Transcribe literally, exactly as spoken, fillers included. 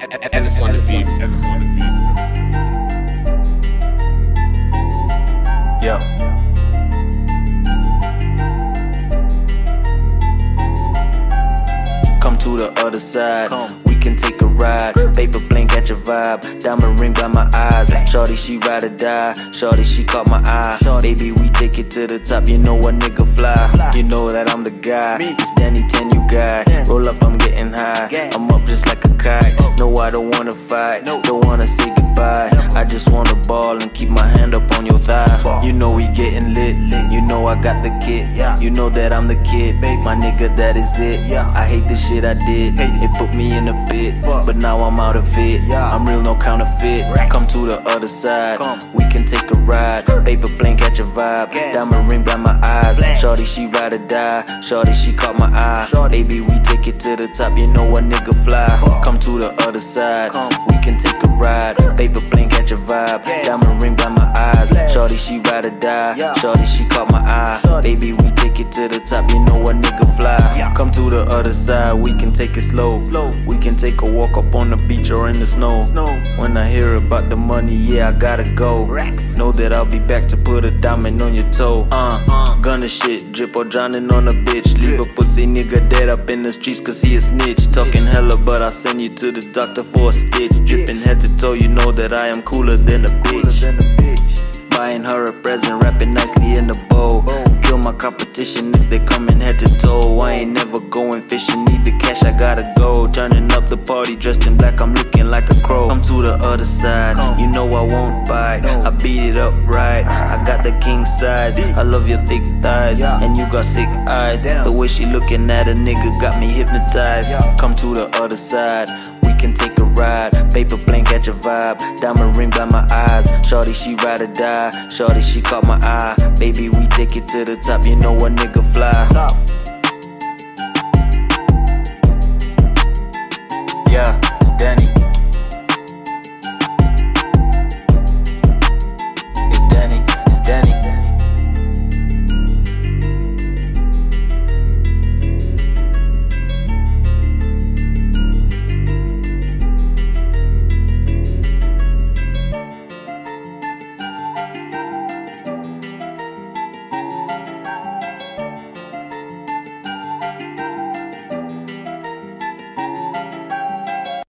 And it's on the beat. And it's on the beat. Yeah. Come to the other side. Come. We can take a ride. Paper plane, catch a vibe. Diamond ring by my eyes. Shorty, she ride or die. Shorty, she caught my eye. Baby, we take it to the top. You know a nigga fly. You know that I'm the guy. It's Danny ten, you guy. Roll up, I'm getting high. I'm up just like a kite. No, I don't wanna fight. Don't wanna say goodbye. I just wanna ball and keep my hand up on your thigh. You know we getting lit. You know I got the kit. You know that I'm the kid. My nigga, that is it. I hate the shit I did. It put me in a pit, but now I'm out of it. I'm real, no counterfeit. Come to the other side. We can take a ride. Paper plane, catch a vibe. Diamond ring by my eyes. Shorty, she ride or die. Shorty, she caught my eye. Baby, we take it to the top. You know a nigga fly. Come to the other side. We can take a ride. Paper plane, catch a vibe. Diamond ring by my eyes. Shorty, she ride or die. Shorty, she caught my eye. Baby, we take it to the top. You know a nigga fly. Come to the other side. We can take it slow. We can take a walk up on the beach or in the snow. When I hear about the money, yeah, I gotta go. Know that I'll be back to put a diamond on your toe. Uh, Gunna shit, drip or drowning on a bitch. Leave a pussy nigga dead up in the streets cause he a snitch. Talking hella, but I'll send you to the doctor for a stitch. Dripping head to toe, you know that I am cooler than a bitch. Buying her a present, wrapping nicely in a bow. Kill my competition if they coming head to toe. I ain't never going fishing, need the cash, I gotta go. Turning up the party, dressed in black, I'm looking like a crow. Come to the other side, you know I won't bite. I beat it up right, I got the king size. I love your thick thighs, and you got sick eyes. The way she looking at a nigga got me hypnotized. Come to the other side, we can take a ride. Paper plane, catch a vibe. Diamond ring by my eyes. Shorty, she ride or die. Shorty, she caught my eye. Baby, we take it to the top. You know a nigga fly.